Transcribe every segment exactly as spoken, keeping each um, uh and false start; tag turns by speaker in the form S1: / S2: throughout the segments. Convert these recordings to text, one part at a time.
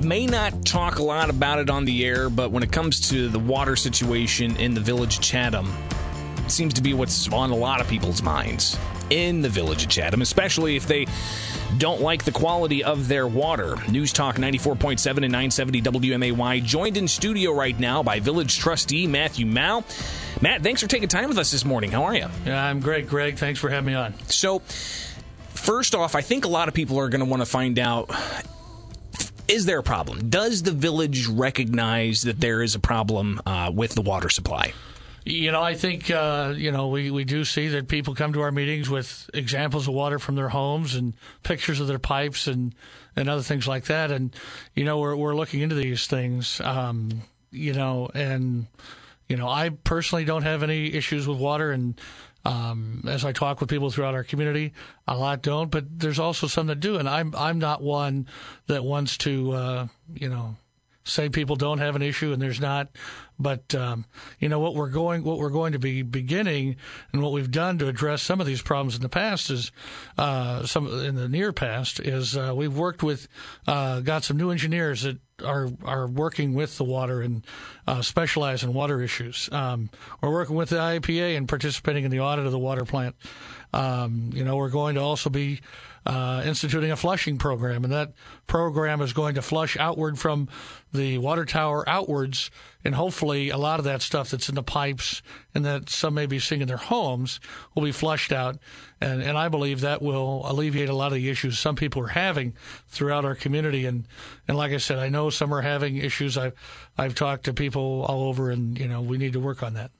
S1: may not talk a lot about it on the air, but when it comes to the water situation in the Village of Chatham, it seems to be what's on a lot of people's minds in the Village of Chatham, especially if they don't like the quality of their water. News Talk ninety-four point seven and nine seventy W M A Y, joined in studio right now by Village Trustee Matthew Mao. Matt, thanks for taking time with us this morning. How are you?
S2: Yeah, I'm great, Greg. Thanks for having me on.
S1: So, first off, I think a lot of people are going to want to find out, is there a problem? Does the village recognize that there is a problem uh, with the water supply?
S2: You know, I think, uh, you know, we, we do see that people come to our meetings with examples of water from their homes and pictures of their pipes and, and other things like that. And, you know, we're we're looking into these things, um, you know, and, you know, I personally don't have any issues with water. And um, as I talk with people throughout our community, a lot don't. But there's also some that do. And I'm, I'm not one that wants to, uh, you know, say people don't have an issue and there's not. But um, you know what we're going what we're going to be beginning, and what we've done to address some of these problems in the past is uh, some in the near past is uh, we've worked with uh, got some new engineers that are are working with the water and uh, specialize in water issues. Um, we're working with the I E P A and participating in the audit of the water plant. Um, you know, we're going to also be uh, instituting a flushing program, and that program is going to flush outward from the water tower outwards, and hopefully a lot of that stuff that's in the pipes and that some may be seeing in their homes will be flushed out. And, and I believe that will alleviate a lot of the issues some people are having throughout our community. And, and like I said, I know some are having issues. I've, I've talked to people all over, and, you know, we need to work on that.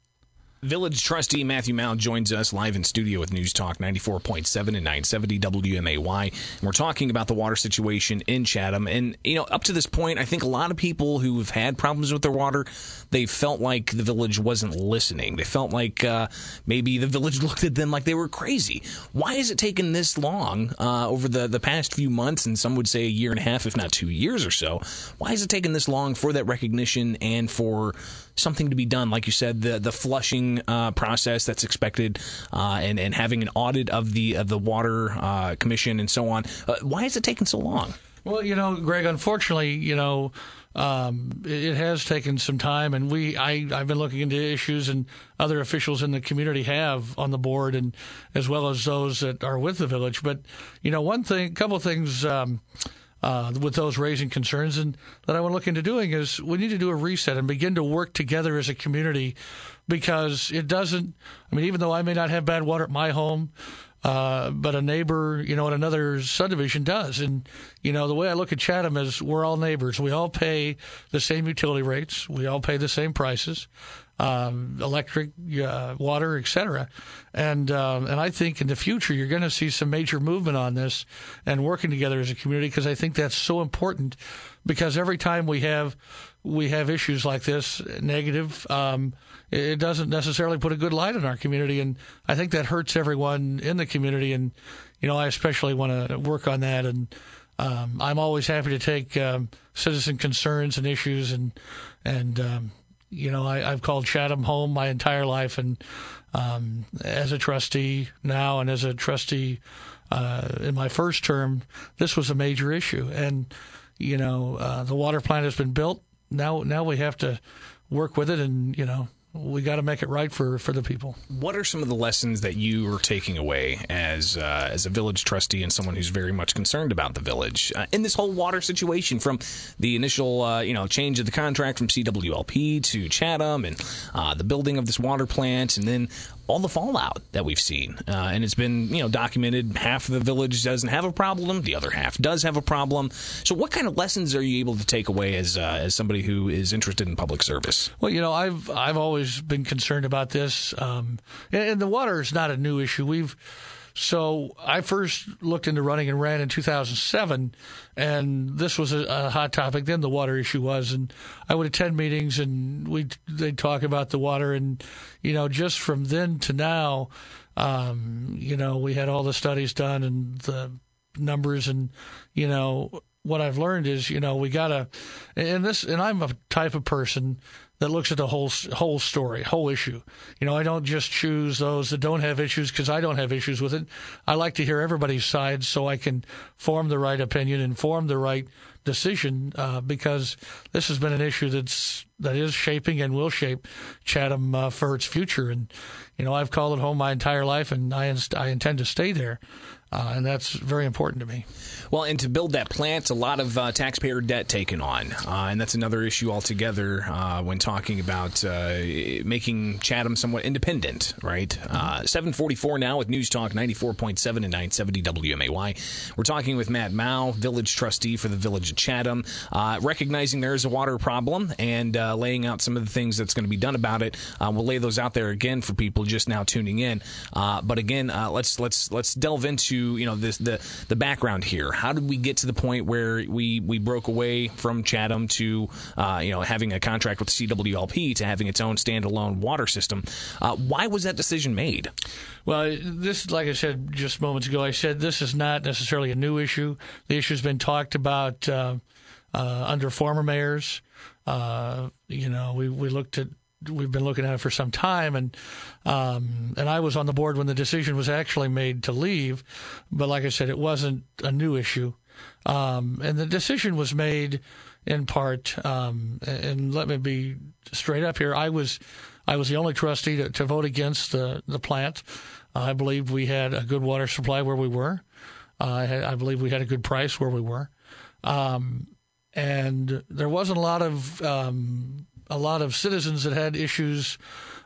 S1: Village Trustee Matthew Mao joins us live in studio with News Talk ninety-four point seven and nine seventy W M A Y. And we're talking about the water situation in Chatham. And, you know, up to this point, I think a lot of people who have had problems with their water, they felt like the village wasn't listening. They felt like uh, maybe the village looked at them like they were crazy. Why has it taken this long uh, over the, the past few months, and some would say a year and a half, if not two years or so? Why has it taken this long for that recognition and for something to be done? Like you said, the the flushing uh, process that's expected, uh, and and having an audit of the of the water uh, commission and so on. Uh, why has it taken so long?
S2: Well, you know, Greg, unfortunately, you know, um, it, it has taken some time, and we I I've been looking into issues, and other officials in the community have on the board, and as well as those that are with the village. But you know, one thing, a couple of things. Um, Uh, with those raising concerns, and that I want to look into doing is we need to do a reset and begin to work together as a community, because it doesn't, I mean, even though I may not have bad water at my home, uh, but a neighbor, you know, in another subdivision does. And, you know, the way I look at Chatham is we're all neighbors. We all pay the same utility rates. We all pay the same prices. Um, electric, uh, water, et cetera. And, um, and I think in the future you're going to see some major movement on this and working together as a community, because I think that's so important, because every time we have, we have issues like this, negative, um, it doesn't necessarily put a good light on our community. And I think that hurts everyone in the community. And, you know, I especially want to work on that. And, um, I'm always happy to take, um, citizen concerns and issues and, and, um, You know, I, I've called Chatham home my entire life, and um, as a trustee now and as a trustee uh, in my first term, this was a major issue. And, you know, uh, the water plant has been built. Now now we have to work with it, and, you know, we got to make it right for, for the people.
S1: What are some of the lessons that you are taking away as uh, as a village trustee and someone who's very much concerned about the village uh, in this whole water situation, from the initial uh, you know change of the contract from C W L P to Chatham, and uh, the building of this water plant, and then all the fallout that we've seen? Uh, and it's been you know documented. Half of the village doesn't have a problem, the other half does have a problem. So what kind of lessons are you able to take away as uh, as somebody who is interested in public service?
S2: Well, you know, I've I've always been concerned about this, um, and, and the water is not a new issue. We've so I first looked into running and ran in two thousand seven, and this was a, a hot topic. Then the water issue was, and I would attend meetings, and we they'd talk about the water, and you know, just from then to now, um, you know, we had all the studies done and the numbers, and you know, what I've learned is, you know, we gotta, and this, and I'm a type of person that looks at the whole whole story, whole issue. You know, I don't just choose those that don't have issues because I don't have issues with it. I like to hear everybody's side so I can form the right opinion and form the right decision, uh, because this has been an issue that's that is shaping and will shape Chatham uh, for its future. And you know, I've called it home my entire life, and I inst- I intend to stay there. Uh, and that's very important to me.
S1: Well, and to build that plant, a lot of uh, taxpayer debt taken on. Uh, and that's another issue altogether uh, when talking about uh, making Chatham somewhat independent, right? Mm-hmm. Uh, seven forty-four now with News Talk ninety-four point seven and nine seventy W M A Y. We're talking with Matt Mao, village trustee for the Village of Chatham, uh, recognizing there is a water problem and uh, laying out some of the things that's going to be done about it. Uh, we'll lay those out there again for people just now tuning in. Uh, but again, uh, let's let's let's delve into you know this the the background here. How did we get to the point where we, we broke away from Chatham to uh, you know having a contract with C W L P to having its own standalone water system? Uh, why was that decision made?
S2: Well, this, like I said just moments ago, I said this is not necessarily a new issue. The issue has been talked about uh, uh, under former mayors. Uh, you know, we we looked at. We've been looking at it for some time, and um, and I was on the board when the decision was actually made to leave. But like I said, it wasn't a new issue, um, and the decision was made in part. Um, and let me be straight up here: I was I was the only trustee to, to vote against the the plant. Uh, I believed we had a good water supply where we were. Uh, I, had, I believe we had a good price where we were, um, and there wasn't a lot of um, a lot of citizens that had issues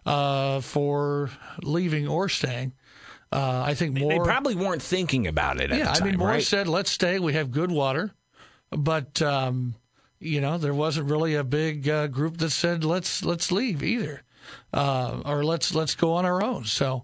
S2: uh, for leaving or staying. Uh, I think more.
S1: They probably weren't thinking about it at
S2: yeah,
S1: the time,
S2: I mean, more
S1: right?
S2: said, let's stay. We have good water. But, um, you know, there wasn't really a big uh, group that said, let's let's leave either. Uh, or let's let's go on our own. So,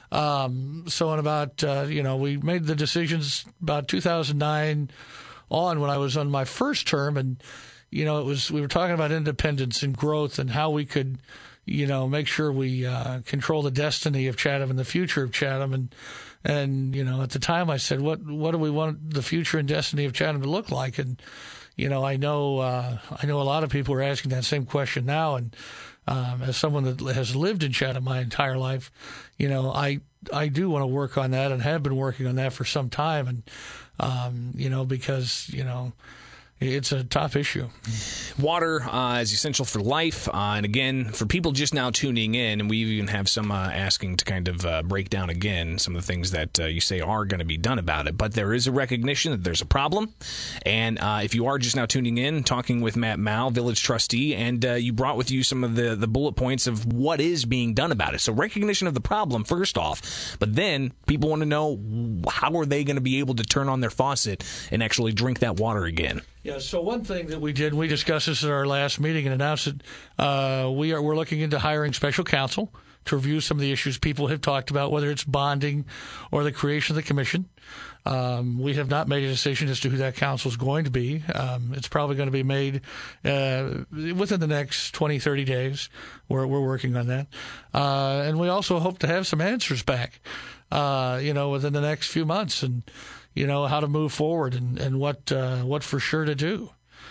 S2: um, so in about, uh, you know, we made the decisions about two thousand nine on when I was on my first term. And, you know, it was we were talking about independence and growth and how we could, you know, make sure we uh, control the destiny of Chatham and the future of Chatham. And, and you know, at the time I said, what what do we want the future and destiny of Chatham to look like? And, you know, I know uh, I know a lot of people are asking that same question now. And um, as someone that has lived in Chatham my entire life, you know, I I do want to work on that and have been working on that for some time. And, um, you know, because, you know, it's a top issue.
S1: Water uh, is essential for life. Uh, and again, for people just now tuning in, and we even have some uh, asking to kind of uh, break down again some of the things that uh, you say are going to be done about it. But there is a recognition that there's a problem. And uh, if you are just now tuning in, talking with Matt Mao, village trustee, and uh, you brought with you some of the, the bullet points of what is being done about it. So recognition of the problem, first off. But then people want to know, how are they going to be able to turn on their faucet and actually drink that water again?
S2: Yeah, so one thing that we did, we discussed this at our last meeting and announced that uh, we are we're looking into hiring special counsel to review some of the issues people have talked about, whether it's bonding or the creation of the commission. Um, we have not made a decision as to who that counsel is going to be. Um, it's probably going to be made uh, within the next twenty, thirty days. We're, we're working on that. Uh, and we also hope to have some answers back, uh, you know, within the next few months. And you know, how to move forward and, and what uh, what for sure to do.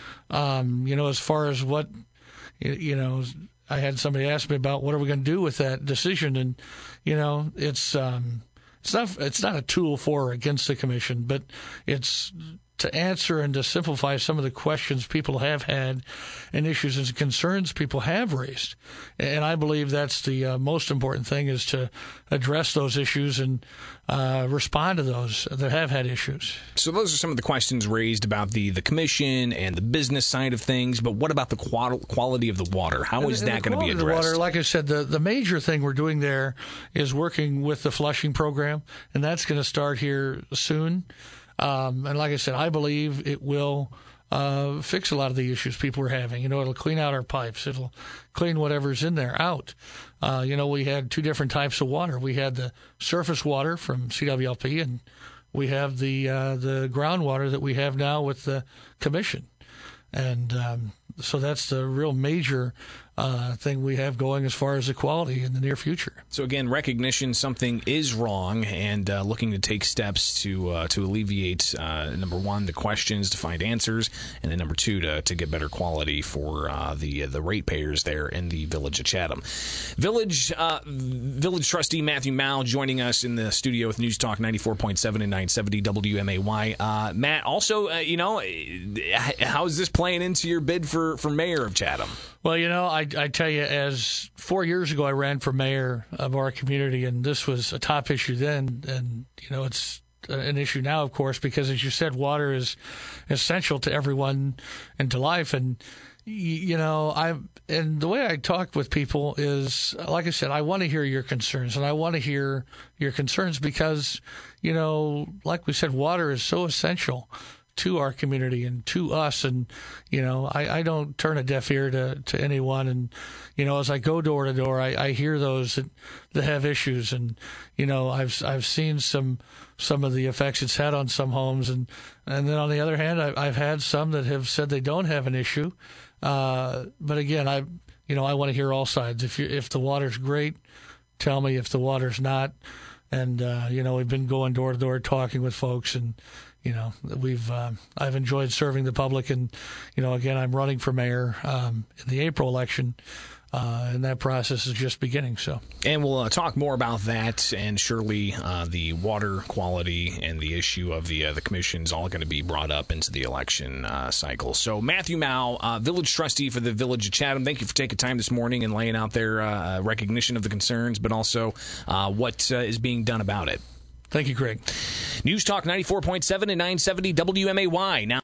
S2: Um, you know, as far as what, you know, I had somebody ask me about what are we going to do with that decision. And, you know, it's um, it's not it's not a tool for or against the commission, but it's to answer and to simplify some of the questions people have had and issues and concerns people have raised. And I believe that's the uh, most important thing, is to address those issues and uh, respond to those that have had issues.
S1: So those are some of the questions raised about the, the commission and the business side of things. But what about the qual- quality of the water? How is
S2: and,
S1: that going to be addressed?
S2: The water, like I said, the, the major thing we're doing there is working with the flushing program, and that's going to start here soon. Um, and like I said, I believe it will uh, fix a lot of the issues people are having. You know, it'll clean out our pipes. It'll clean whatever's in there out. Uh, you know, we had two different types of water. We had the surface water from C W L P, and we have the uh, the groundwater that we have now with the commission. And um, so that's the real major uh, thing we have going as far as equality in the near future.
S1: So again, recognition something is wrong, and uh, looking to take steps to uh, to alleviate uh, number one, the questions, to find answers, and then number two, to to get better quality for uh, the the ratepayers there in the village of Chatham. Village uh, Village Trustee Matthew Mao joining us in the studio with News Talk ninety-four point seven and nine seventy W M A Y. Uh, Matt, also, uh, you know, how is this playing into your bid for, for mayor of Chatham?
S2: Well, you know, I, I tell you, as four years ago I ran for mayor of our community, and this was a top issue then, and, you know, it's an issue now, of course, because, as you said, water is essential to everyone and to life. And, you know, I and the way I talk with people is, like I said, I want to hear your concerns, and I want to hear your concerns because, you know, like we said, water is so essential to our community and to us. And, you know, I, I don't turn a deaf ear to, to anyone. And, you know, as I go door to door, I, I hear those that, that have issues. And, you know, I've I've seen some some of the effects it's had on some homes. And, and then on the other hand, I, I've had some that have said they don't have an issue. Uh, but again, I, you know, I want to hear all sides. If you, if the water's great, tell me. If the water's not. And, uh, you know, we've been going door to door talking with folks, and, you know, we've uh, I've enjoyed serving the public, and, you know, again, I'm running for mayor um, in the April election, uh, and that process is just beginning. So,
S1: and we'll uh, talk more about that, and surely uh, the water quality and the issue of the uh, the commission's all going to be brought up into the election uh, cycle. So, Matthew Mao, uh, village trustee for the Village of Chatham, thank you for taking time this morning and laying out their uh, recognition of the concerns, but also uh, what uh, is being done about it.
S2: Thank you, Greg.
S1: News Talk ninety-four point seven and nine seventy W M A Y. Now.